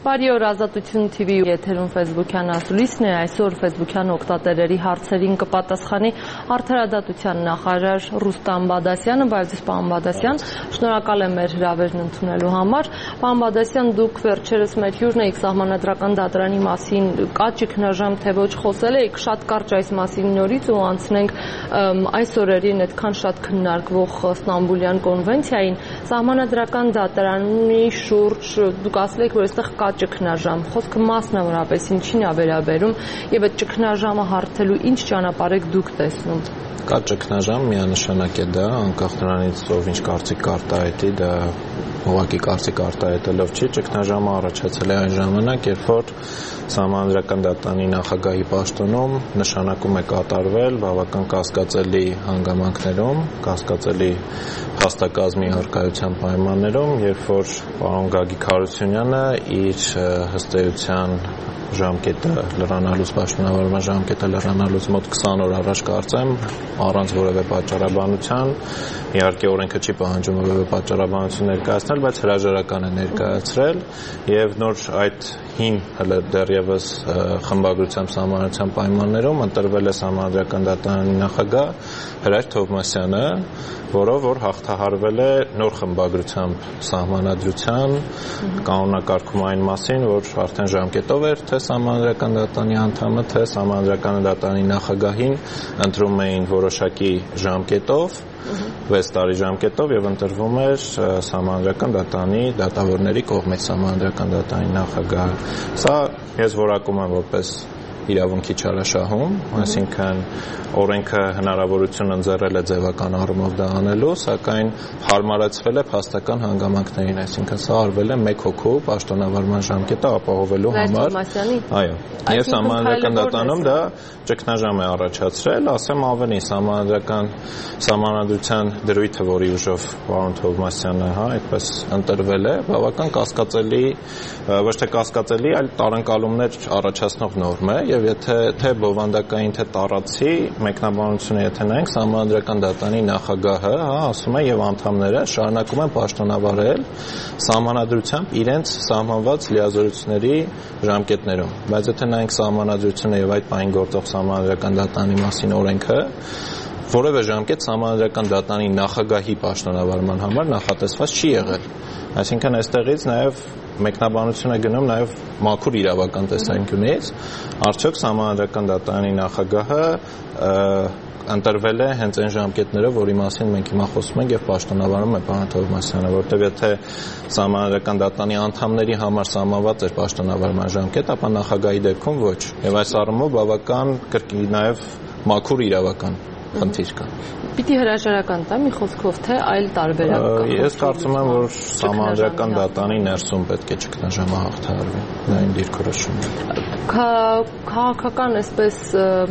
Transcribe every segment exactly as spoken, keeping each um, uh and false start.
Բարի օր, Ազատություն T V եթերում Facebook-յան ասուլիսն է, այսօր Facebook-յան օգտատերերի հարցերին կպատասխանի Արդարադատության նախարար Ռուստամ Բադասյանը, բայց պարոն Բադասյան, շնորհակալ եմ մեր հրավերն ընդունելու համար։ Պարոն Բադասյան, դուք վերջերս մեր հյուրն եք Սահմանադրական դատարանի մասին կա ճգնաժամ թե ոչ խոսել եք, շատ կարճ այս մասին նորից ու անցնենք այս օրերին այդքան շատ քննարկվող Ստամբուլյան կոնվենցիային, Սահմանադրական դատարանի շուրջ դուք ասել եք, որ այստեղ կա ճգնաժամ, խոսքը մասնավորապես ինչին է վերաբերում եւ այդ ճգնաժամը հարթելու ինչ ճանապարհ եք դուք տեսնում։ Կա ճգնաժամ, միանշանակ է դա, անկախ նրանից ով ինչ կարծիք կարտահայտի, դա ուղղակի կարծիք արտահայտելով չի, ճգնաժամը առաջացել է այն ժամանակ, երբ որ Սահմանադրական դատարանի նախագահի պաշտոնում նշանակում է կատարվել բավական կասկածելի հանգամանքներում, կասկածելի հաստակազմի առկայության պայմաններում, երբ որ պարոն Գագիկ Հարությունյանը իր հստեյության ժամկետը լրանալուց պաշտոնավարման ժամկետը լրանալուց մոտ քսան օր առաջ կարծեմ առանց որևէ պատճառաբանության, իհարկե օրենքը չի պահանջում որևէ պատճառաբանություն ներկայացնել, բայց հրաժարական է ներկայացրել եւ նոր այդ հին հələ դեռևս խմբագրությամբ սահմանադրության պայմաններում ընտրվել է Սահմանադրական դատարանի նախագահ Հրայր Թովմասյանը, որով որ հաղթահարվել է նոր խմբագրությամբ սահմանադրության կանոնակարգում այն մասին, որ արդեն ժամկետով էր թե Սահմանադրական դատարանի անդամը, թե Սահմանադրական դատարանի նախագահին ընտրում էին որոշակի ժամկետով, վեց տարի ժամկետով եւ ընտրվում էր Սահմանադրական դատարանի դատավորների կողմից Սահմանադրական դատարանի նախագահը։ Սա ես որակում եմ որպես իրավունքի չարաշահում, այսինքն օրենքը հնարավորություն ընձեռել է ձևական առումով դա անելու, սակայն հարմարացվել է փաստական հանգամանքներին, այսինքն սա արվել է մեկ հոգու պաշտոնավարման ժամկետը ապահովելու համար։ Այո, եւ Սահմանադրական դատարանում դա ճգնաժամ է առաջացրել, ասեմ ավելին, Սահմանադրական Սահմանադրության դրույթը, որի ուժով պարոն Թովմասյանը, հա, այդպես ընտրվել է, բավական կասկածելի, ոչ թե կասկածելի, այլ տարընկալումներ առաջացնող նորմ է եւ եթե թե բովանդակային թե տարածի մեկնաբանությունը եթե նայենք Սահմանադրական դատարանի նախագահը, հա, ասում է եւ անդամները շարունակում են պաշտոնավարել սահմանադրությամբ իրենց սահմանված լիազորությունների ժամկետներում, բայց եթե նայենք սահմանադրությունը եւ այդ պահին գործող Սահմանադրական դատարանի մասին օրենքը, որևէ ժամկետ Սահմանադրական դատարանի նախագահի պաշտոնավարման համար նախատեսված չի եղել, այսինքն այստեղից նաեւ մեկնաբանություն է գնում նաև մաքուր իրավական տեսանկյունից, արդյոք Սահմանադրական դատարանի նախագահը ընտրվել է հենց այն ժամկետներով, որի մասին մենք հիմա խոսում ենք եւ պաշտոնավարում է պարոն Թովմասյանը, որտեղ եթե Սահմանադրական դատարանի անդամների համար սահմանված էր պաշտոնավարման ժամկետ, ապա նախագահի դեպքում ոչ, եւ այս առումով բավական կրկին նաև մաքուր իրավական խնդիր կա։ Պիտի հրաժարական տա մի խոսքով թե այլ տարբերակ կա։ Ես կարծում եմ, որ Սահմանադրական դատարանի ներսում պետք է ճգնաժամը հաղթահարվի։ Դա իմ դիրքորոշումն է։ Քաղաքական այսպես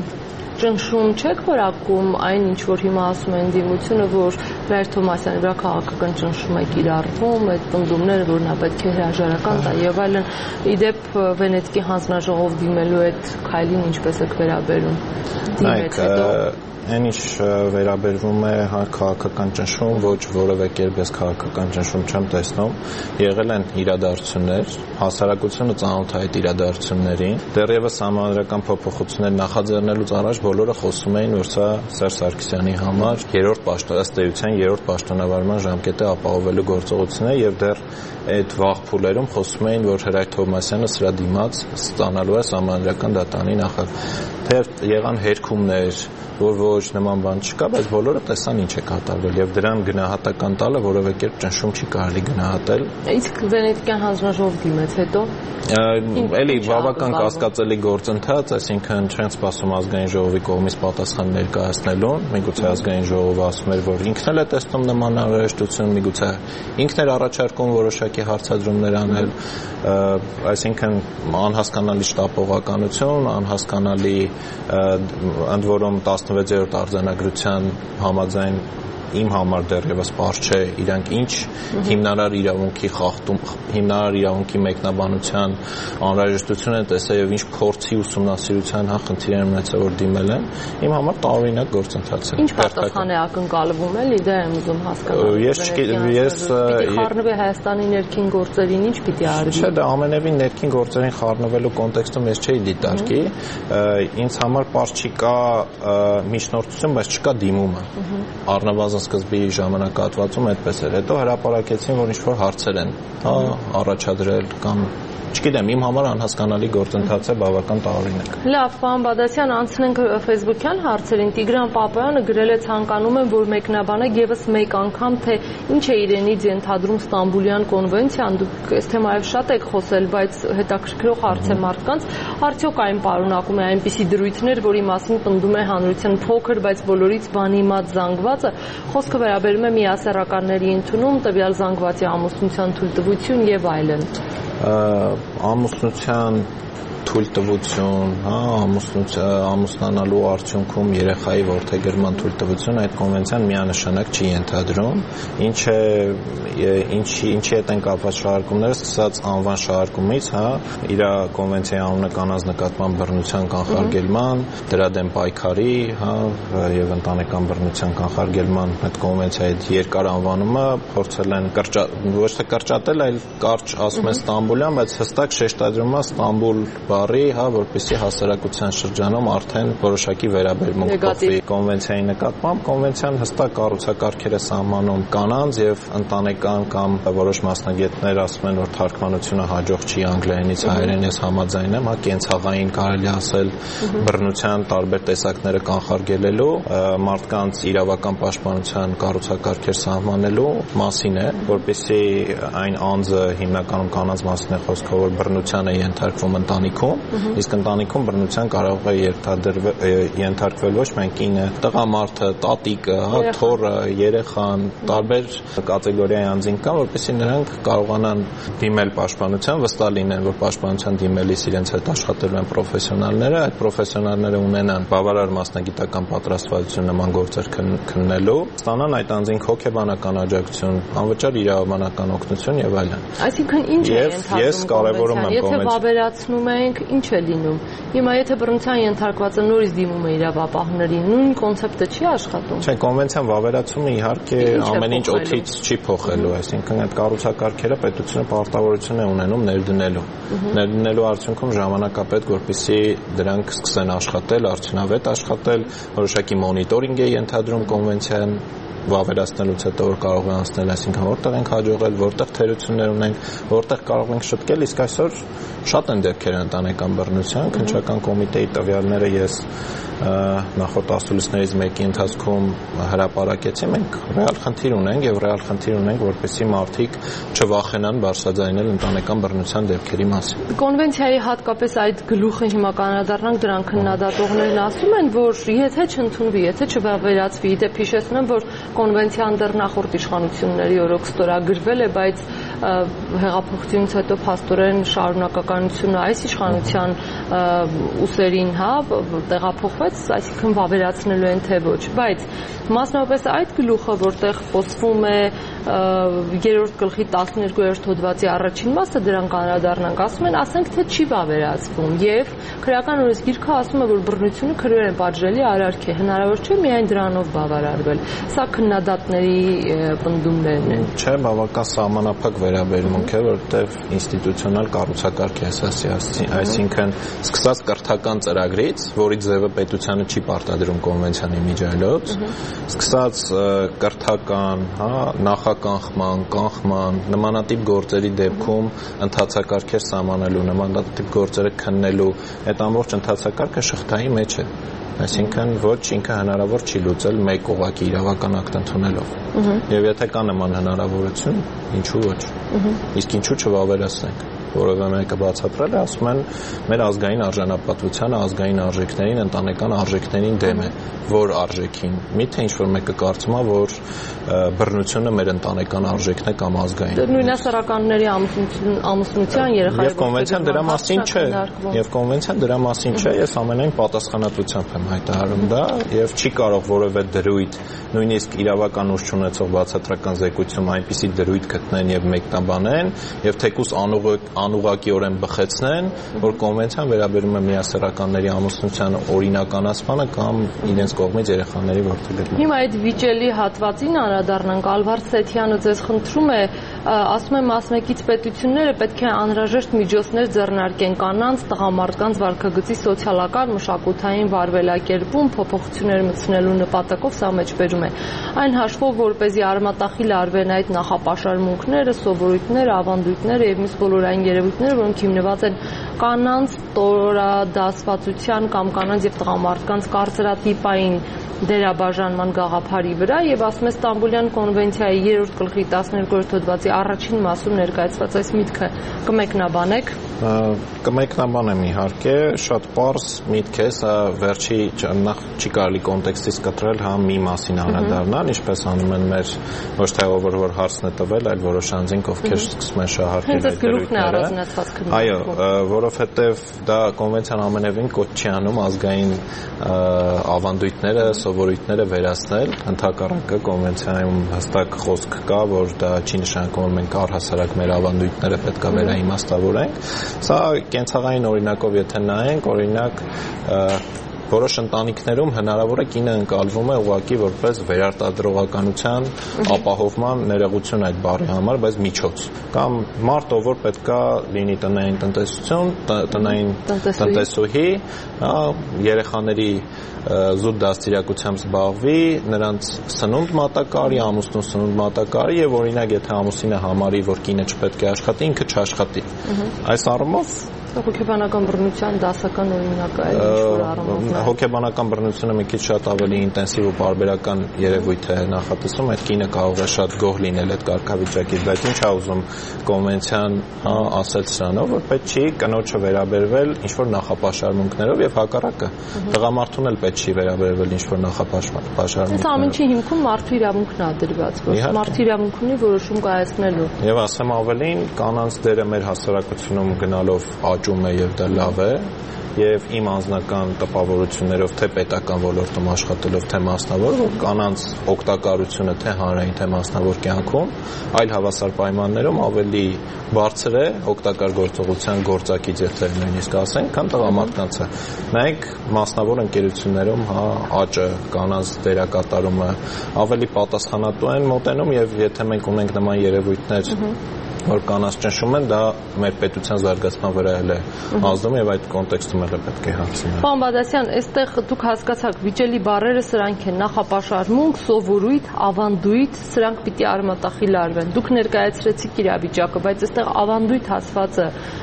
ճնշում չեք որակում այն ինչ որ հիմա ասում են դիմությունը, որ Հրայր Թովմասյանի վրա քաղաքական ճնշում է կիրառվում, այդ պնդումները, որ նա պետք է հրաժարական տա եւ այլն, իդեպ Վենետիկի հանձնաժողով դիմելու այդ քայլին ինչպես եք վերաբերում։ Դիմեց հետո Այն ինչ վերաբերվում է քաղաքական ճնշում, ոչ որևէ կերպ ես քաղաքական ճնշում չեմ տեսնում, եղել են իրադարձություններ, հասարակությունը ծանոթ է այդ իրադարձություններին, դեռևս սահմանադրական փոփոխություններ նախաձեռնելուց առաջ բոլորը խոսում էին, որ սա Սերժ Սարգսյանի համար երրորդ պաշտոնավարման երրորդ պաշտոնավարման ժամկետը ապահովելու գործողություն է եւ դեռ այդ վաղ փուլերում խոսում էին, որ Հրայր Թովմասյանը սրա դիմաց ստանալու է Սահմանադրական դատարանի նախագահ։ Թեև եղան հերքումներ, որ ոչ նման բան չկա, բայց բոլորը տեսան ինչ է կատարվել եւ դրան գնահատական տալը որևէ կերպ ճնշում չի կարելի գնահատել։ Իսկ Վենետիկյան հանձնաժողով դիմեց հետո էլի բավական կասկածելի գործընթաց, այսինքն չեն սպասում ազգային ժողովի կողմից պատասխան ներկայացնելուն, միգուցե ազգային ժողովը ասում էր, որ ինքն էլ է տեսնում նման անհրաժեշտություն, միգուցե ինքն էր առաջարկում որոշակի հարցադրումներ անել, այսինքն անհասկանալի շտապողականություն, անհասկանալի ընդ որում տասնվեցերորդ արձանագրության համաձայն իմ համար դեռևս բարձ չէ իրանք ինչ հիմնարար իրավունքի խախտում, հիմնարար իրավունքի մեկնաբանության անհրաժեշտություն են տեսել եւ ինչ փորձի ուսումնասիրության հա խնդիրներ ունեցել որ դիմել են, իմ համար տարօրինակ գործընթաց է։ Ինչ պատասխան է ակնկալվում էլի, դա եմ ուզում հասկանալ։ Ես ես խառնվի Հայաստանի ներքին գործերին ինչ պիտի արվի։ Չէ, դա ամենևին ներքին գործերին խառնվելու կոնտեքստում ես չէի դիտարկի, ինձ համար պարզ չի կա միջնորդություն, բայց չկա դիմումը։ Առնվազն սկզբի ժամանակահատվածում այդպես էր։ Հետո հրապարակեցին, որ ինչ-որ հարցեր են, հա, առաջադրել կամ չգիտեմ, իմ համար անհասկանալի գործընթաց է, բավական տարօրինակ։ Լավ, պարոն Բադասյան, անցնենք Facebook-յան հարցերին։ Տիգրան Պապայանը գրել է ցանկանում եմ, որ մեկնաբանեք եւս մեկ անգամ, թե ինչ է իրենից ենթադրում Ստամբուլյան կոնվենցիան։ Դուք այս թեմայով շատ եք խոսել, բայց հետաքրքրող հարց է մարդկանց։ Արդյոք այն պարունակում է այնպիսի դրույթներ, որի մասին պնդում է հանրության փոքր, բայց բոլորից բանիմաց զանգվածը։ Խոսքը վերաբերում է միասեռականների ընդունում, տվյալ զանգվածի ամուսնության թույլտվություն եւ այլն։ Ամուսնության թույլտվություն, հա, ամուսնանալու արդյունքում երեխայի որդեգրման թույլտվություն այդ կոնվենցիան միանշանակ չի ենթադրում, ինչ է ինչի ինչի հետ են կապված շահարկումները, սկսած անվան շահարկումից, հա, իր կոնվենցիայի անունը կանանց նկատմամբ բռնության կանխարգելման, դրա դեմ պայքարի, հա, եւ ընտանեկան բռնության կանխարգելման այդ կոնվենցիայի երկար անվանումը փորձել են ոչ թե կրճատել, այլ կարճ ասում են Ստամբուլյան, բայց հստակ շեշտադրում է Ստամբուլ բառի, հա, որպեսզի հասարակության շրջանում արդեն որոշակի վերաբերմունք կողմի կոնվենցիայի նկատմամբ կոնվենցիան հստակ կառուցակարգեր է սահմանում կանանց եւ ընտանեկան կամ որոշ մասնագետներ ասում են որ թարգմանությունը հաջող չի անգլերենից հայերեն, ես համաձայն եմ, հա, կենցաղային կարելի ասել բռնության տարբեր տեսակները կանխարգելելու, մարդկանց իրավական պաշտպանության կառուցակարգեր սահմանելու մասին է, որպեսզի այն անձը հիմնականում կանանց մասին է խոսքը, որ բռնության է ենթարկվում ընտանիքում, իսկ ընտանիքում բռնության կարող է ենթարկվել ոչ միայն կինը, տղամարդը, տատիկը, հա, թոռը, երեխան, տարբեր կատեգորիայի անձին կան, որպեսզի նրանք կարողանան դիմել պաշտպանության, վստահ լինեն, որ պաշտպանության դիմելիս իրենց հետ աշխատելու են պրոֆեսիոնալները, այդ պրոֆեսիոնալները ունենան բավարար մասնագիտական պատրաստվածություն նման գործեր քննելու, ստանան այդ անձին հոգեբանական աջակցություն, անվճար իրավաբանական օգնություն եւ այլն։ Այսինքն ինչ է ենթադրում կոնվենցիան, եթե վավերացնում ենք, ինչ է լինում։ Հիմա եթե բռնության ենթարկվածը նորից դիմում է իրավապահներին, նույն կոնցեպտը չի աշխատում։ Չէ, կոնվենցիան վավերացումը իհարկե ամեն ինչ օդից չի փոխելու, այսինքն այդ կառուցակարգերը պետությունը պարտավորություն է ունենում ներդնելու։ Ներդնելու արդյունքում ժամանակապետք, որպեսզի դրանք սկսեն աշխատել, արդյունավետ աշխատել, որոշակի մոնիտորինգ է ենթադրում կոնվենցիան վավերացնելուց հետո որ կարող է անցնել, այսինքն որտեղ ենք հաջողել, որտեղ թերություններ ունենք, որտեղ կարող ենք շտկել, իսկ այսօր շատ են դեպքեր ընտանեկան բռնության, քննչական կոմիտեի տվյալները ես նախորդ ասուլիսներից մեկի ընթացքում հրապարակեցի, մենք ռեալ խնդիր ունենք եւ ռեալ խնդիր ունենք, որպեսզի մարդիկ չվախենան բարձրաձայնել ընտանեկան բռնության դեպքերի մասին։ Կոնվենցիայի հատկապես այդ գլուխը հիմա կանադառնանք, դրան քննադատողներն ասում են, որ եթե չընդունվի, եթե չվավերացվի, դեպ հիշեցնեմ, որ կոնվենցիան դեռ նախորդ իշխանությունների օրոք ստորագրվել է, բայց հեղափոխությունից հետո փաստորեն շարունակականությունը այս իշխանության ուսերին, հա, տեղափոխվեց, այսինքն վավերացնելու են թե ոչ, բայց մասնավորապես այդ գլուխը, որտեղ խոսվում է երրորդ գլխի տասներկուերորդ հոդվածի առաջին մասը, դրան կանադառնանք, ասում են, ասենք թե չի վավերացվում եւ քրեական օրենսգիրքը ասում է, որ բռնությունը քրեորեն պատժելի արարք է, հնարավոր չէ միայն դրանով բավարարվել։ Սա քննադատների պնդումներն են։ Չէ, բավական սահմանափակ վերաբերմունք է, որտեղ ինստիտուցիոնալ կառուցակարգ է ասացի, այսինքն սկսած կրթական ծրագրից, որի ձևը պետությանը չի պարտադրում կոնվենցիանի միջոցով, սկսած կրթական, հա, նախականխման, կանխման, նմանատիպ գործերի դեպքում ընթացակարգեր սահմանելու, նմանատիպ գործերը քննելու, այդ ամբողջ ընթացակարգը շղթայի մեջ է։ Այսինքն ոչ ինքը հնարավոր չի լուծել մեկ ուղղակի իրավական ակտ ընդունելով։ Եվ եթե կա նման հնարավորություն, ինչու ոչ։ Իսկ ինչու չվավերացնենք։ որևէ մեկը բացատրել է, ասում են մեր ազգային արժանապատվությանը, ազգային արժեքներին, ընտանեկան արժեքներին դեմ է, որ արժեքին։ Միթե ինչ-որ մեկը կարծում է, որ բռնությունը մեր ընտանեկան արժեքն է կամ ազգային։ Նույնասեռականների ամուսնության երեխայի Եվ կոնվենցիան դրա մասին չէ, եւ կոնվենցիան դրա մասին չէ, ես ամենայն պատասխանատվությամբ եմ հայտարարում դա, եւ չի կարող որևէ դրույթ, նույնիսկ իրավական ուժ չունեցող բացատրական զեկույցում այնպիսի դրույթ գտնեն եւ մեկնաբանեն, եւ թեկուզ անուղղակիորեն բխեցնեն, որ կոնվենցիան վերաբերում է միասեռականների ամուսնության օրինականացմանը կամ իրենց կողմից երեխաների որդեգրմանը։ Հիմա այդ վիճելի հատվածին անդրադառնանք, Ալվարդ Սեթյանը ձեզ խնդրում է, ասում է մասնակից պետությունները պետք է անհրաժեշտ միջոցներ ձեռնարկեն կանանց, տղամարդկանց վարքագծի սոցիալական, մշակութային վարվելակերպում փոփոխություններ մտցնելու նպատակով սա մեջբերում է։ Այն հաշվով, որպեսզի արմատախիլ արվեն այդ նախապաշարմունքները, սովորույթները, ավանդույթները եւ մյուս բոլոր այն երևույթները, որոնք հիմնված են կանանց տորադասվածության կամ կանանց եւ տղամարդկանց կարծրատիպային դերաբաժանման գաղափարի վրա եւ ասում է Ստամբուլյան կոնվենցիայի երրորդ գլխի տասներկրորդ հոդվածի առաջին մասում ներկայացված այս միտքը կմեկնաբանեք։ Կմեկնաբանեմ իհարկե, շատ պարզ միտք է, սա վերջի նախ չի կարելի կոնտեքստից կտրել, հա մի մասին անդրադառնալ, ինչպես անում են մեր ոչ թե ով որ հարցն է տվել, այլ որոշ անձինք, ովքեր սկսում են շահարկել այդ դերույթները։ Այո, որովհետեւ դա կոնվենցիան ամենևին կոչ չի անում ազգային ավանդույթները, սովորույթները վերացնել, ընդհակառակը կոնվենցիայում հստակ խոսք կա, որ դա չի նշանակում, որ մենք առհասարակ մեր ավանդույթները պետք է վերաիմաստավորենք։ Սա կենցաղային օրինակով եթե նայենք, օրինակ որոշ ընտանիքներում հնարավոր է կինը ընկալվում է ուղղակի որպես վերարտադրողականության ապահովման ներողություն այդ բառի համար, բայց միջոց կամ մարդ ով որ պետքա լինի տնային տնտեսություն, տնային տնտեսուհի, երեխաների զուտ դաստիարակությամբ զբաղվի, նրանց սնունդ մատակարարի, ամուսնու սնունդ մատակարարի եւ օրինակ եթե ամուսինը համարի, որ կինը չպետք է աշխատի, ինքը չաշխատի։ Այս առումով հոգեբանական բռնության դասական օրինակը է ինչ-որ առումով։ Հոգեբանական բռնությունը մի քիչ շատ ավելի ինտենսիվ ու պարբերական երևույթ է նախատեսում, այդ կինը կարող է շատ գոհ լինել այդ կարգավիճակից, բայց ինչ է ուզում կոնվենցիան ասել սրանով, որ պետք չի կնոջը վերաբերվել ինչ-որ նախապաշարմունքներով եւ հակառակը։ Տղամարդուն էլ պետք չի վերաբերվել ինչ-որ նախապաշարմունքներով։ Այս ամենի հիմքում մարդու իրավունքն է դրված, որ մարդու իրավունք ունի որոշում կայացնելու։ Եվ ասեմ ավելին, կանանց դերը մեր հասարակությունում գնալով աճում է եւ դա լավ է եւ իմ անձնական տպավորություններով թե պետական ոլորտում աշխատելով թե մասնավոր որ կանանց օգտակարությունը թե հանրային թե մասնավոր կյանքում այլ հավասար պայմաններում ավելի բարձր է օգտակար գործողության գործակից եթե նույնիսկ ասենք քան տղամարդկանցը նայեք մասնավոր ընկերություններում հա աճը կանանց դերակատարումը ավելի պատասխանատու են մոտենում եւ եթե մենք ունենք նման երևույթներ որ կանանց ճնշում են, դա մեր պետության զարգացման վրա էլ է ազդում եւ այդ կոնտեքստում էլ է պետք է հարցնել։ Պարոն Բադասյան, այստեղ դուք հասկացաք, վիճելի բառերը սրանք են՝ նախապաշարմունք, սովորույթ, ավանդույթ, սրանք պիտի արմատախիլ արվեն։ Դուք ներկայացրեցիք իրավիճակը, բայց այստեղ ավանդույթ ասվածը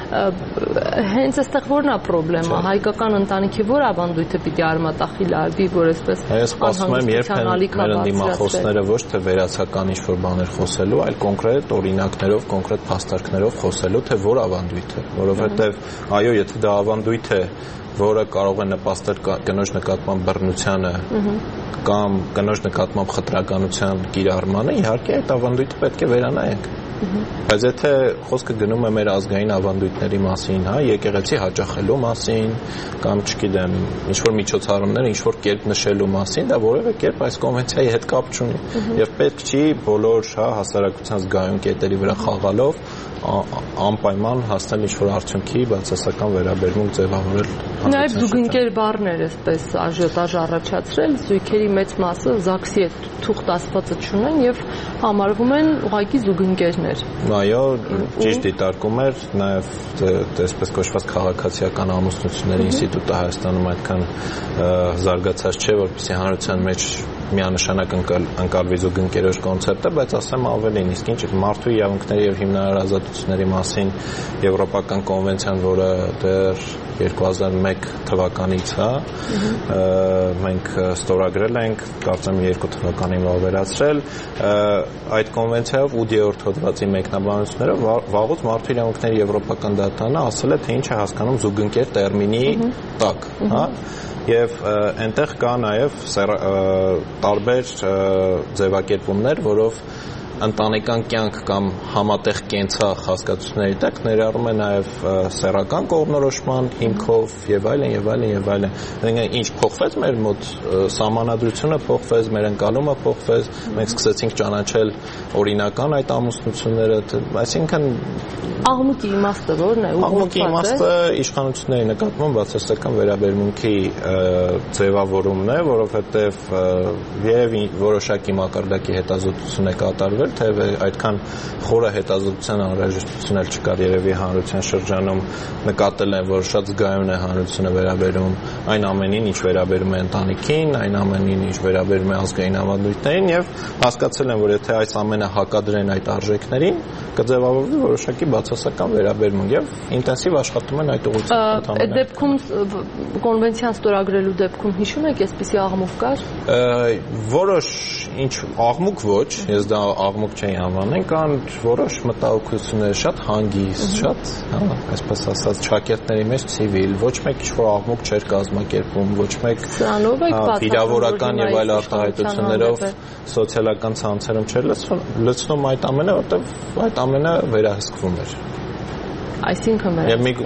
հենց այստեղ որն է պրոբլեմը։ Հայկական ընտանիքի որ ավանդույթը պիտի արմատախիլ արվի, որ այսպես Ես ասում եմ, երբեք մեր ընդդիմախոսները ոչ թե վերացական ինչ-որ բաներ խոսելու, այլ կոնկրետ օրինակներով, կոնկրետ փաստարկներով խոսելու, թե որ ավանդույթ է, որովհետև այո, եթե դա ավանդույթ է, որը կարող է նպաստել կնոջ նկատմամբ բռնությանը կամ կնոջ նկատմամբ խտրականության կիրառմանը, իհարկե այդ ավանդույթը պետք է վերանայենք։ Բայց եթե խոսքը գնում է մեր ազգային ավանդույթների մասին, հա, եկեղեցի հաճախելու մասին կամ չգիտեմ, ինչ որ միջոցառումներ, ինչ որ կերպ նշելու մասին, դա որևէ կերպ այս կոնվենցիայի հետ կապ չունի։ Եվ պետք չի բոլոր, հա, հասարակության զգայուն կետերի վրա խաղալով անպայման հասնել ինչ-որ արդյունքի բացասական վերաբերմունք ձևավորել։ Նաև զուգընկեր բառներ էսպես աժիոտաժ առաջացրել, զույգերի մեծ մասը ԶԱԳՍ-ի հետ թուղթ ասվածը չունեն եւ համարվում են ուղղակի զուգընկերներ։ Այո, ճիշտ դիտարկում էր, նաև այսպես կոչված քաղաքացիական ամուսնությունների ինստիտուտը Հայաստանում այդքան զարգացած չէ, որպեսզի հանրության մեջ միանշանակ ընկալվի զուգընկերոջ կոնցեպտը, բայց ասեմ ավելին, իսկ ինչ մարդու իրավունքների եւ հիմնարար ազատությունների մասին եվրոպական կոնվենցիան, որը դեռ երկու հազար մեկ մեկ թվականից, հա, մենք ստորագրել ենք, կարծեմ երկու թվականին վավերացրել, այդ կոնվենցիայով ութերորդ հոդվածի մեկնաբանությունները վաղուց Մարդու իրավունքների եվրոպական դատարանը ասել է, թե ինչ է հասկանում զուգընկեր տերմինի տակ, հա, եւ այնտեղ կա նաեւ տարբեր ձևակերպումներ, որով ընտանեկան կյանք կամ համատեղ կենցաղ հասկացությունների տակ ներառում է նաև սեռական կողմնորոշման հիմքով եւ այլն եւ այլն եւ այլն։ Այսինքն ինչ փոխվեց մեր մոտ, սահմանադրությունը փոխվեց, մեր ընկալումը փոխվեց, մենք սկսեցինք ճանաչել օրինական այդ ամուսնությունները, այսինքն աղմուկի իմաստը ո՞րն է։ Աղմուկի իմաստը իշխանությունների նկատմամբ բացասական վերաբերմունքի ձևավորումն է, որովհետեւ եւ որոշակի մակարդակի հետազոտություն է կատարվել, թե այդքան խորը հետազոտության անհրաժեշտություն էլ չկար երևի հանրության շրջանում, նկատել են, որ շատ զգայուն է հանրությունը վերաբերում այն ամենին, ինչ վերաբերում է ընտանիքին, այն ամենին, ինչ վերաբերում է ազգային ավանդույթներին եւ հասկացել են, որ եթե այս ամենը հակադրեն այդ արժեքներին, կձևավորվի որոշակի բացասական վերաբերմունք եւ ինտենսիվ աշխատում են այդ ուղղությամբ։ Այդ դեպքում կոնվենցիան ստորագրելու դեպքում հիշում եք, այսպիսի աղմուկ կար։ Որոշ ինչ աղմուկ ոչ, ես դա աղմուկ չէի անվանել, կան որոշ մտահոգություններ, շատ հանգիստ, շատ, հա, այսպես ասած, ճակերտների մեջ ցիվիլ, ոչ մեկ ինչ-որ աղմուկ չէր կազմակերպում, ոչ մեկ վիրավորական եւ այլ արտահայտություններով սոցիալական ցանցերում չէր լցնում այդ ամենը, որտեղ այդ ամենը վերահսկվում էր։ Այսինքն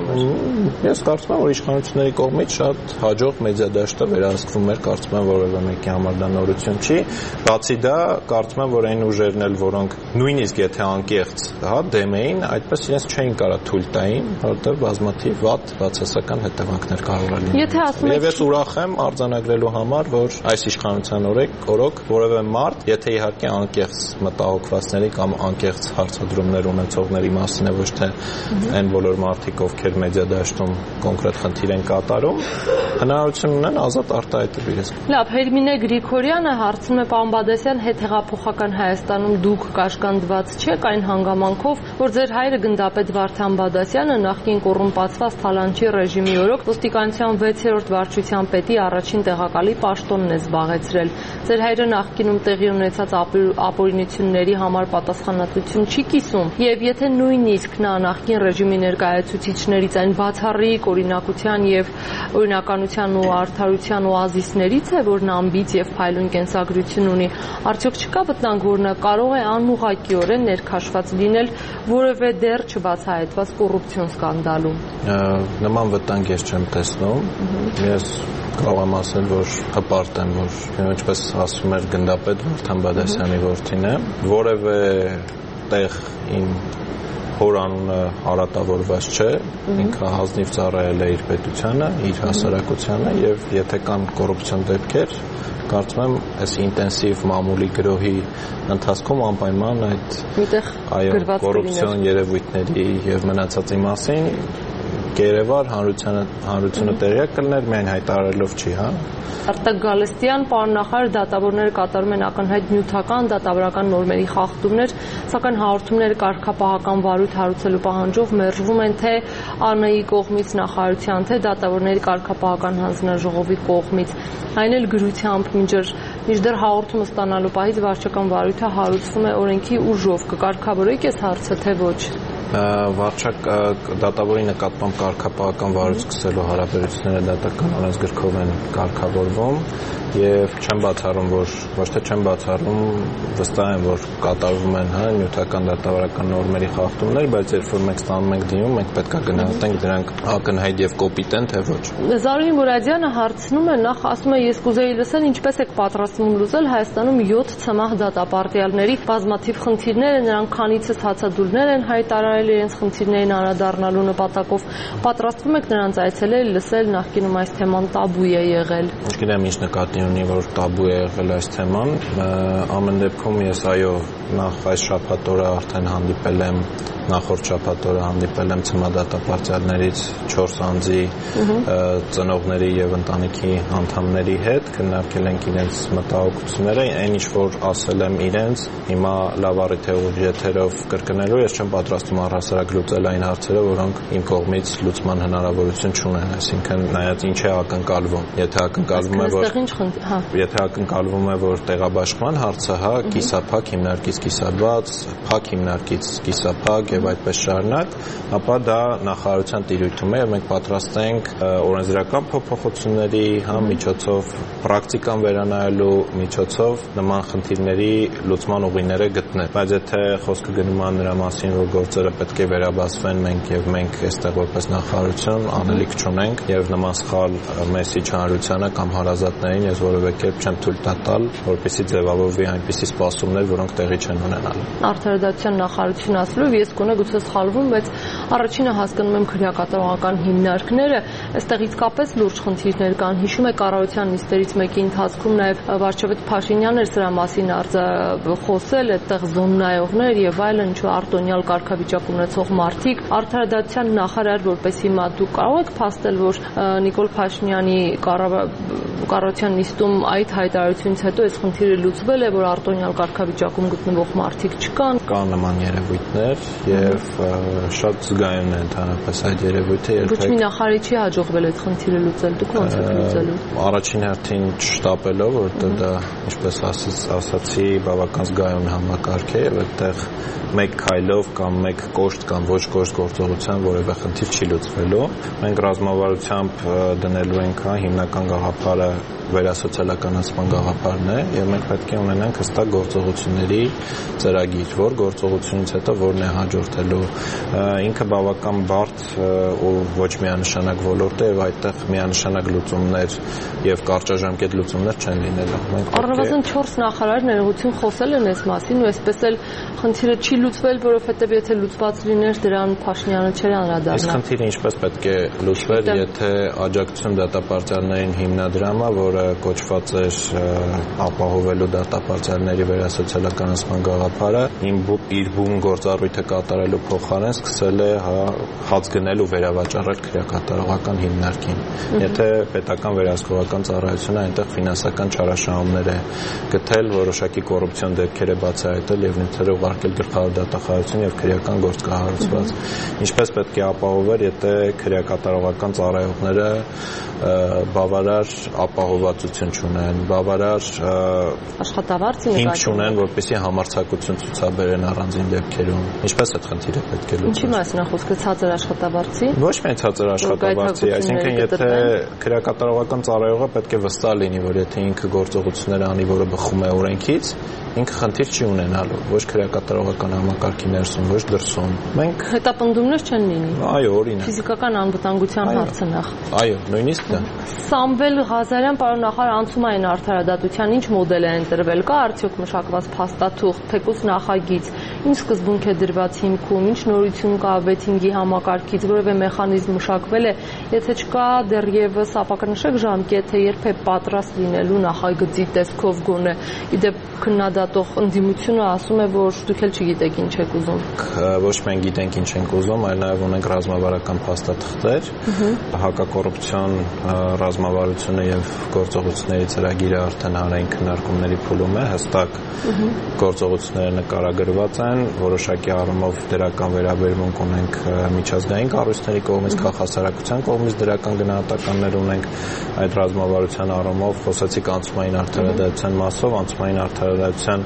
ես կարծում եմ, որ իշխանությունների կողմից շատ հաջող մեդիադաշտը վերահսկվում էր, կարծում եմ, որևէ մեկի համար դա նորություն չի։ Բացի դա, կարծում եմ, որ այն ուժերն էլ, որոնք նույնիսկ եթե անկեղծ, հա, դեմ էին, այդպես իրենց չէին կարող թույլ տային, որովհետև բազմաթիվ վատ բացասական հետևանքներ կարող են լինել։ Եվ ես ուրախ եմ արձանագրելու համար, որ այս իշխանության օրոք որևէ մարդ, եթե իհարկե անկեղծ մտահոգվածների կամ անկեղծ հարցադրումներ ունեցողների մասին է, ոչ թե այն բոլոր մարդիկ, ովքեր մեդիադաշտում կոնկրետ խնդիր են կատարում, հնարավորություն ունեն ազատ արտահայտել իրենց։ Լավ, Հերմինե Գրիգորյանը հարցնում է պարոն Բադասյան, հետհեղափոխական Հայաստանում դուք կաշկանդված չեք այն հանգամանքով, որ ձեր հայրը գնդապետ Վարդան Բադասյանը նախկին կոռումպացված Թալանչի ռեժիմի օրոք ոստիկանության վեցերորդ վարչության պետի առաջին տեղակալի պաշտոնն է զբաղեցրել։ Ձեր հայրը նախկինում տեղի ունեցած ապօրինությունների համար պատասխանատվություն չի կիսում, եւ եթե նույնիսկ նա նախկին ռեժիմի ներկայացուցիչներից այն բացառիկ օրինակության եւ օրինականության ու արդարության օազիսներից է, որ նա ամբից եւ փայլուն կենսագրություն ունի, արդյոք չկա վտանգ, որ նա կարող է անուղղակիորեն ներքաշված լինել որևէ դեռ չբացահայտված կոռուպցիոն սկանդալում։ Նման վտանգ ես չեմ տեսնում։ Ես կարող եմ ասել, որ հպարտ եմ, որ ինչպես ասում էր գնդապետ Վարդան Բադասյանի որդին է, որևէ տեղ իմ հոր անունը արատավորված չէ, ինքը ազնիվ ծառայել է իր պետությանը, իր հասարակությանը եւ եթե կան կոռուպցիոն դեպքեր, կարծում եմ, այս ինտենսիվ մամուլի գրոհի ընթացքում անպայման այդ այո կոռուպցիոն երևույթների եւ մնացածի մասին գերեվար հանրությունը հանրությունը տեղյակ կլներ, միայն հայտարարելով չի, հա։ Արտակ Գալստյան, պարոն նախարար, դատավորները կատարում են ակնհայտ նյութական դատավորական նորմերի խախտումներ, սակայն հաղորդումները կարգապահական վարույթ հարուցելու պահանջով մերժվում են թե ԱՆ-ի կողմից նախարարության, թե դատավորների կարգապահական հանձնաժողովի կողմից։ Այն էլ գրությամբ մինչդեռ հաղորդումը ստանալու պահից վարչական վարույթը հարուցվում է օրենքի ուժով։ Կկարգավորեք այս հարցը, թե ոչ։ Վարչակ դատավորի նկատմամբ կարգապահական վարույթ սկսելու հարաբերությունները դատական օրենսգրքով են կարգավորվում եւ չեմ բացառում, որ ոչ թե չեմ բացառում, վստահ եմ, որ կատարվում են հա նյութական դատավորական նորմերի խախտումներ, բայց երբ որ մենք ստանում ենք դիմում, մենք պետք է գնահատենք դրանք ակնհայտ եւ կոպիտ են, թե ոչ։ Զարուհի Մուրադյանը հարցնում է, նախ ասում է, ես կուզեի լսել ինչպես եք պատրաստվում լուծել Հայաստանում յոթ ցմահ դատապարտյալների բազմաթիվ խնդիրները, նրանք քանիցս հացադուլներ են հայտարարել իրենց խնդիրներին անդրադառնալու նպատակով, պատրաստվում եք նրանց այցելել, լսել, նախկինում այս թեման տաբու է եղել։ Չգիտեմ ինչ նկատի ունի, որ տաբու է եղել այս թեման, ամեն դեպքում ես այո նախ այս շաբաթ օրը արդեն հանդիպել եմ, նախորդ շաբաթ օրը հանդիպել եմ ցմահ-դատապարտյալներից չորս անձի ծնողների եւ ընտանիքի անդամների հետ, քննարկել ենք իրենց մտահոգությունները, այն ինչ որ ասել եմ իրենց, հիմա լավ առիթ է ուղիղ եթերով կրկնելու, ես չեմ պատրաստվում առհասարակ լուծել այն հարցերը, որոնք իմ կողմից լուծման հնարավորություն չունեն, այսինքն նայած ինչ է ակնկալվում։ Եթե ակնկալվում է, որ եթե ակնկալվում է, որ տեղաբաշխման հարցը, հա, կիսափակ հիմնարկից կիսաբաց, փակ հիմնարկից կիսափակ եւ այդպես շարունակ, ապա դա նախարարության տիրույթում է եւ մենք պատրաստ ենք օրենսդրական փոփոխությունների, հա, միջոցով, պրակտիկան վերանայելու միջոցով նման խնդիրների լուծման ուղիները գտնել։ Բայց եթե խոսքը գնում է նրա մասին, որ գործերը պետք է վերաբացվեն մենք եւ մենք այստեղ որպես նախարարություն անելիք չունենք եւ նման սխալ մեսիջ հանրությանը կամ հարազատներին ես որևէ կերպ չեմ թույլ տալ, որպեսզի ձևավորվի այնպիսի սպասումներ, որոնք տեղի չեն ունենալու։ Արդարադատության նախարարություն ասելով ես կոնե գուցե սխալվում, բայց առաջինը հասկանում եմ քրեակատարողական հիմնարկները, այստեղ իսկապես լուրջ խնդիրներ կան։ Հիշում եք կառավարության նիստերից մեկի ընթացքում նաեւ վարչապետ Փաշինյանն էր սրա մասին խոսել, այդտեղ զոննայողներ եւ այլն, ինչու արտոնյալ կարգավիճակ ունեցող մարդիկ, արդարադատության նախարար, որպես հիմա դուք կարող եք փաստել, որ Նիկոլ Փաշինյանի կառավարության նիստում այդ հայտարարությունից հետո այս խնդիրը լուծվել է, որ արտոնյալ կարգավիճակում գտնվող մարդիկ չկան։ Կան նման երևույթներ եւ շատ զգայուն է ընդհանրապես այդ երևույթը, երբ ոչ մի նախարարի չի հաջողվել այդ խնդիրը լուծել, դուք ոնց եք լուծելու։ Առաջին հերթին չշտապելով, որտեղ դա, ինչպես ասացի, բավական զգայուն համակարգ է եւ այդտեղ մեկ քայլով կամ մեկ կոշտ կամ ոչ կոշտ գործողության որևէ խնդիր չի լուծվելու։ Մենք ռազմավարությամբ դնելու ենք հիմնական գաղափարը վերասոցիալականացման գաղափարն է եւ մենք պետք է ունենանք հստակ գործողությունների ծրագիր, որ գործողությունից հետո որն է հաջորդելու։ Ինքը բավական բարդ ու ոչ միանշանակ ոլորտ է եւ այդտեղ միանշանակ լուծումներ եւ կարճաժամկետ լուծումներ չեն լինելու։ Մենք առնվազն չորս նախարար ներողություն խոսել են այս մասին ու այսպես էլ խնդիրը չի լուծվել, որովհետեւ եթե լուծված լիներ դրան Փաշինյանը չէր անդրադառնա։ Այս խնդիրը ինչպես պետք է լուծվեր, եթե աջակցություն դատապարտյալներին հիմնադրամը, որը կոչված էր ապահովելու դատապարտյալների վերասոցիալականացման գաղափարը, իր բուն գործառույթը կատարելու փոխարեն սկսել է հաց գնել ու վերավաճառել քրեակատարողական հիմնարկին։ Եթե պետական վերահսկողական ծառայությունը այնտեղ ֆինանսական չարաշահումներ է գտել, որոշակի կոռուպցիոն դեպքեր է բացահայտել եւ նյութեր ուղարկել գլխավոր դատախազություն եւ քրեական գործ կահարեցված։ Ինչպես պետք է ապահովել, եթե քրեակատարողական ծառայողները բավարար ապահովվածություն չունեն, բավարար աշխատավարձ չունեն, որպեսզի համարձակություն ցուցաբերեն առանձին դեպքերում։ Ինչպես այդ խնդիրը պետք է լուծվի։ Ինչի մասին է խոսքը, ցածր աշխատավարձի։ Ոչ միայն ցածր աշխատավարձի, այսինքն եթե քրեակատարողական ծառայողը պետք է վստահ լինի, որ եթե ինքը գործողություններ անի, որը բխում է օրենքից, ինքը խնդիր չի ունենալու, ոչ քրեակատարողական համակարգի ներսում, ոչ դրսում։ Մենք հետապնդումներ չեն լինի։ Այո, օրինակ։ Ֆիզիկական անվտանգության հարցը նախ։ Այո, նույնիսկ դա։ Սամվել Ղազարյան, պարոն նախարար, անցում այն արդարադատության ինչ մոդել է ընտրվել, կա արդյոք մշակված փաստաթուղթ, թեկուզ նախագիծ, ինչ սկզբունք է դրված հիմքում, ինչ նորություն կա վեթինգի համակարգից, որևէ մեխանիզմ մշակվել է, եթե չկա դեռևս ապակնշեք ժամկետը, երբ է պատրաստ լինելու նախագծի տեսքով գոնե։ Իդեպ քննադատող ընդդիմությունը ասում է, որ դուք էլ չգիտեք ինչ եք ուզում։ Ոչ միայն գիտենք ինչ ենք ուզում, այլ նաև ունենք ռազմավարական փաստաթղթեր, հակակոռուպցիոն ռազմավարությունը եւ գործողությունների ծրագիրը արդեն հանրային քննարկումների փուլում է, հստակ գործողությունները նկարագրված են, որոշակի առումով դրական վերաբերմունք ունենք միջազգային կառույցների կողմից, քաղաքասարակության կողմից դրական գնահատականներ ունենք այդ ռազմավարության առումով, խոսեցիք անցումային արդարադատության մասով, անցումային արդարադատության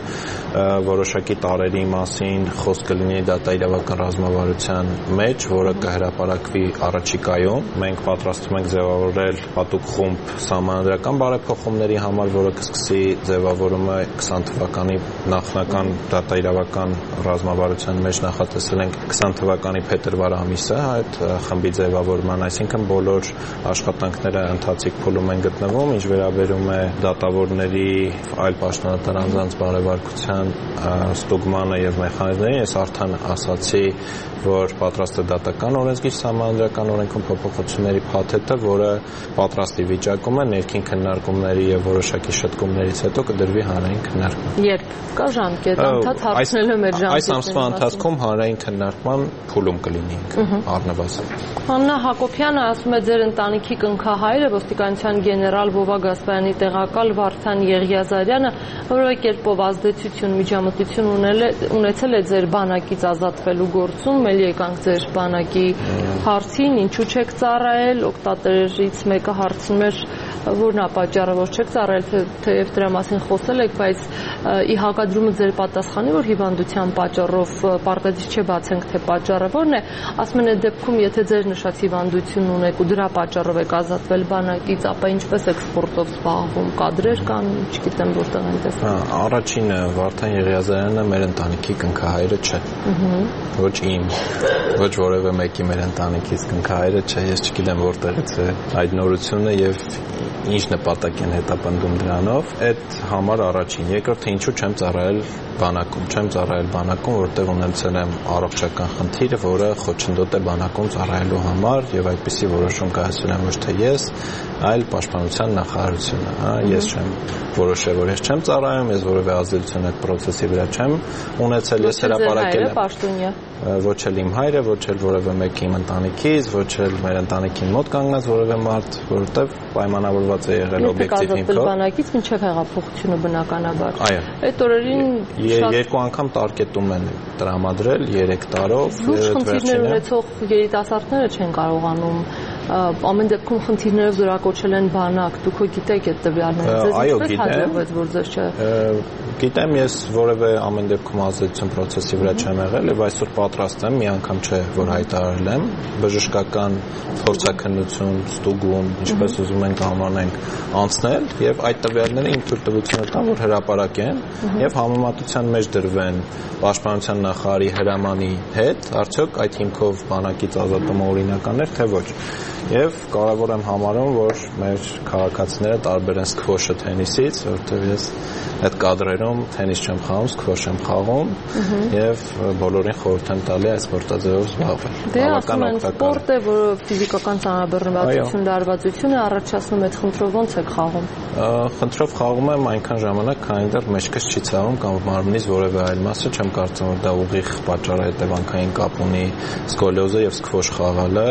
որոշակի տարերի մասին խոսք կլինի դատաիրավական ռազմավարության մեջ, որը կհրապարակվի առաջիկայում։ Մենք պատրաստվում ենք ձևավորել հատուկ խումբ սահմանադրական բարեփոխումների համար, որը կսկսի ձևավորումը քսան թվականի նախնական դատաիրավական ռազմավարության մեջ նախատեսել ենք քսան թվականի փետրվար ամիսը այդ խմբի ձևավորման, այսինքն բոլոր աշխատանքները ընթացիկ փուլում են գտնվում, ինչ վերաբերում է դատավորների այլ պաշտոնատար անձանց բարևարկության ստուգմանը եւ մեխանիզմներին, ես արդեն ասացի, որ պատրաստ է դատական օրենսգիր սահմանադրական օրենքում փոփոխությունների փաթեթը, որը պատրաստի վիճակում է ներքին քննարկումների եւ որոշակի շտկումներից հետո կդրվի հանրային քննարկման։ Երբ կա ժամկետ, անդադ հարցնելու մեր ժամկետը։ Այս ամսվա ընթացքում հանրային քննարկման փուլում կլինի առնվազն։ Աննա Հակոբյանը ասում է, ձեր ընտանիքի կնքահայրը ոստիկանության գեներալ Վովա Գասպարյանի տեղակալ Վարդան Եղիազարյանը որևէ կերպով ազդեցություն, միջամտություն ունեցել է ձեր բանակից ազատվելու գործում, ելի եկանք ձեր բանակի հարցին, ինչու չեք ծառայել, օգտատերերից մեկը հարցնում էր որն է պատճառը, որ չեք ծառայել, թեև դրա մասին խոսել եք, բայց ի հակադրումը ձեր պատասխանի, որ հիվանդության պատճառով պարտադիր չէ բացենք, թե պատճառը որն է, ասում են այդ դեպքում, եթե ձեր նշած հիվանդություն ունեք ու դրա պատճառով եք ազատվել բանակից, ապա ինչպես եք սպորտով զբաղվում, կադրեր կան, չգիտեմ որտեղ են տեսնում։ Առաջինը Վարդան Եղիազարյանը մեր ընտանիքի կնքահայրը չէ։ Ոչ իմ, ոչ որևէ մեկի մեր ընտանիքից կնքահայրը չէ, ես չգիտեմ որտեղից է այդ նորությունը եւ ինչ նպատակ են հետապնդում դրանով, այդ համար առաջին, երկրորդը ինչու չեմ ծառայել բանակում, չեմ ծառայել բանակում, որտեղ ունեցել եմ առողջական խնդիր, որը խոչընդոտ է բանակում ծառայելու համար եւ այդպիսի որոշում կայացրել եմ ոչ թե ես, այլ պաշտպանության նախարարությունը, հա, ես չեմ որոշել, որ ես չեմ ծառայում, ես որևէ ազդեցություն այդ process-ի վրա չեմ ունեցել, ես հրապարակել եմ ոչ էլ իմ հայրը, ոչ էլ որևէ մեկի իմ ընտանիքից, ոչ էլ մեր ընտանիքին մոտ կանգնած որևէ մարդ, որովհետև պայմանավորված է եղել օբյեկտիվ հիմքով։ Բանակից մինչև հեղափոխությունը բնականաբար։ Այո։ Այդ օրերին երկու անգամ տարկետում են տրամադրել երեք տարով։ Լուրջ խնդիրներ ունեցող երիտասարդները չեն կարողանում ամեն դեպքում խնդիրներով զորակոչել են բանակ, դուք հո գիտեք այդ տվյալները, ձեզ ինչպես հաջողվեց, որ ձեզ չէ։ Գիտեմ, ես որևէ ամեն դեպքում ազդեցություն process-ի վրա չեմ եղել եւ այսօր պատրաստ եմ, մի անգամ չէ, որ հայտարարել եմ, բժշկական փորձաքննություն, ստուգում, ինչպես ուզում ենք անվանենք, անցնել եւ այդ տվյալները ինձ թույլ տվությունը տան, որ հրապարակեն եւ համեմատության մեջ դրվեն պաշտպանության նախարարի հրամանի հետ, արդյոք այդ հիմքով բանակից ազատումը օրինական էր, թե ոչ։ Եվ կարևոր եմ համարում, որ մեր քաղաքացիները տարբեր են սկվոշը թենիսից, որովհետև ես այդ կադրերում թենիս չեմ խաղում, սկվոշ եմ խաղում եւ բոլորին խորհուրդ եմ տալի այս սպորտաձևով զբաղվել։ Դե ասում են սպորտ է, որը ֆիզիկական ծանրաբեռնվածություն, լարվածություն է առաջացնում, այդ խնդրով ոնց եք խաղում։ Խնդրով խաղում եմ այնքան ժամանակ, քանի դեռ մեջքս չի ցավում կամ մարմնից որևէ այլ մասը չեմ կարծում, որ դա ուղիղ պատճառ հետևանքային կապ ունի սկոլիոզը եւ սկվոշ խաղալը։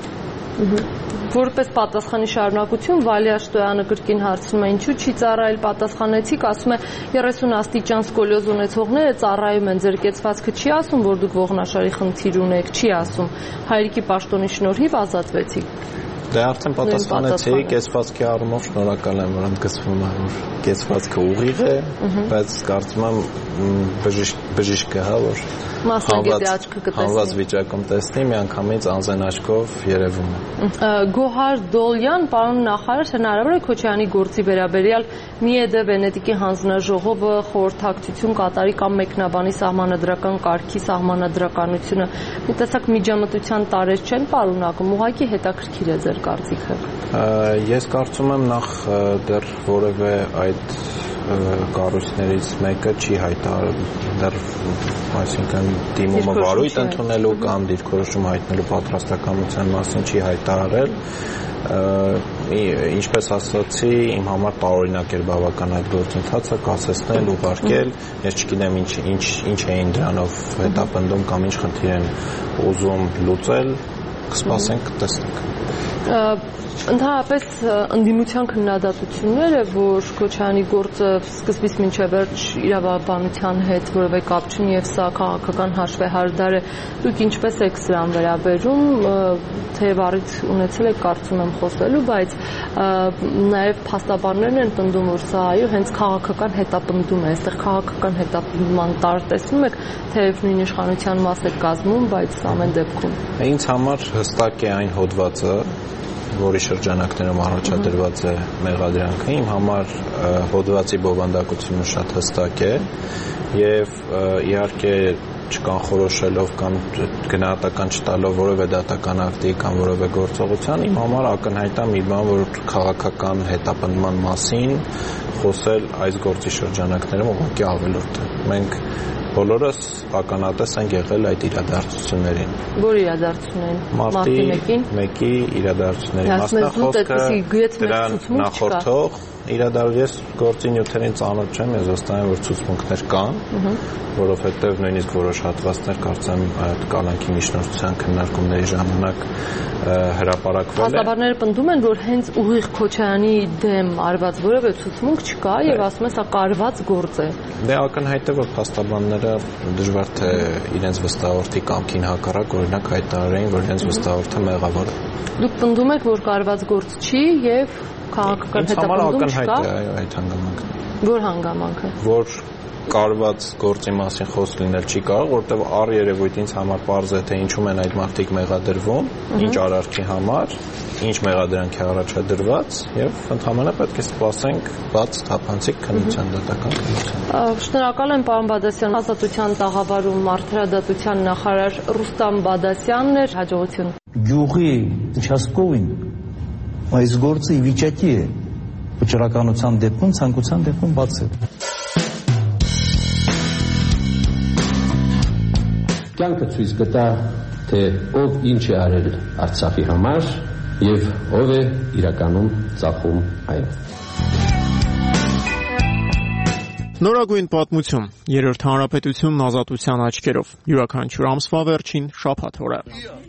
Որպես պատասխանի շարունակություն Վալիա Շտոյանը կրկին հարցնում է ինչու չի ծառայել, պատասխանեցիք, ասում է երեսուն աստիճան սկոլիոզ ունեցողները ծառայում են, ձեր կեցվածքը չի ասում, որ դուք ողնաշարի խնդիր ունեք, չի ասում, հայրիկի պաշտոնի շնորհիվ ազատվեցիք։ Դե արդեն պատասխանեցի, կեցվածքի առումով շնորհակալ եմ, որ ընդգծվում է, որ կեցվածքը ուղիղ է, բայց կարծում եմ բժիշկը, հա, որ հանված վիճակում տեսնի, միանգամից անզեն աչքով երևում է։ Գոհար Դոլյան, պարոն նախարար, հնարավոր է Քոչարյանի գործի վերաբերյալ ՄԻԵԴ Վենետիկի հանձնաժողովը խորհրդակցություն կատարի կամ մեկնաբանի սահմանադրական կարգի սահմանադրականությունը, մի տեսակ միջամտության տարեր չեն պարունակում, ուղղակի հետաքրքիր է ձեր կարծիքը։ Ես կարծում եմ նախ դեռ որևէ այդ կառույցներից մեկը չի հայտարարել դեռ, այսինքն դիմումը վարույթ ընդունելու կամ դիրքորոշում հայտնելու պատրաստակամության մասին չի հայտարարել։ Ինչպես ասացի, իմ համար տարօրինակ էր բավական այդ գործընթացը կասեցնել, ուղարկել, ես չգիտեմ ինչ ինչ ինչ էին դրանով հետապնդում կամ ինչ խնդիր են ուզում լուծել, կսպասենք, կտեսնենք։ Ընդհանրապես ընդդիմության քննադատությունները, որ Քոչարյանի գործը սկզբից մինչև վերջ իրավաբանության հետ որևէ կապ չունի եւ սա քաղաքական հաշվեհարդար է, դուք ինչպես եք սրան վերաբերում, թեև առիթ ունեցել եք կարծում եմ խոսելու, բայց նաեւ փաստաբաններն են պնդում, որ սա այո հենց քաղաքական հետապնդում է, այստեղ քաղաքական հետապնդման տար տեսնում եք, թեև նույն իշխանության մաս եք կազմում, բայց ամեն դեպքում։ Ինձ համար հստակ է այն հոդվածը, որի շրջանակներում առաջադրված է մեղադրանքը, իմ համար հոդվածի բովանդակությունը շատ հստակ է եւ իհարկե չկանխորոշելով կամ գնահատական չտալով որևէ դատական ակտի կամ որևէ գործողության, իմ համար ակնհայտ է մի բան, որ քաղաքական հետապնդման մասին խոսել այս գործի շրջանակներում ուղղակի ավելորդ է։ Մենք բոլորս ականատես են եղել այդ իրադարձություններին։ Որ իրադարձություններին։ Մարտի մեկի իրադարձությունների մասնախոսքը դրան նախորդող իրադարձ ես գործի նյութերին ծանոթ չեմ, ես վստահ եմ, որ ցուցմունքներ կան, որովհետև նույնիսկ որոշ հատվածներ կարծեմ այդ կալանքի միջնորդության քննարկումների ժամանակ հրապարակվել է։ Փաստաբանները պնդում են, որ հենց ուղիղ Քոչարյանի դեմ արված որևէ ցուցմունք չկա եւ ասում են սա կարված գործ է։ Դե ակնհայտ է, որ փաստաբանները դժվար թե իրենց վստահորդի կամքին հակառակ օրինակ հայտարարեին, որ իրենց վստահորդը մեղավոր է։ Դուք պնդում եք, որ կարված գործ չի եւ քաղաքական հետապնդում չկա։ Այո, այդ հանգամանքն է։ Որ հանգամանքը։ Որ կարված գործի մասին խոսք լինել չի կարող, որտեղ առ երևույթ ինձ համար պարզ է, թե ինչու են այդ մարդիկ մեղադրվում, ինչ արարքի համար, ինչ մեղադրանք է առաջադրված եւ ընդհանրապես պետք է սպասենք բաց թափանցիկ քննության դատական քննության։ Շնորհակալ եմ, պարոն Բադասյան, ազատության տաղավարում արդարադատության նախարար Ռուստամ Բադասյանն էր, հաջողություն։ Գյուղի участковին այս գործը ի վիճակի է վճռականության դեպքում, ցանկության դեպքում բացել։ Կյանքը ցույց կտա, թե ով ինչ է արել Արցախի համար եւ ով է իրականում ծախում այն։ Նորագույն պատմություն, երրորդ հանրապետությունն ազատության աչքերով, յուրաքանչյուր ամսվա վերջին շաբաթ օրը։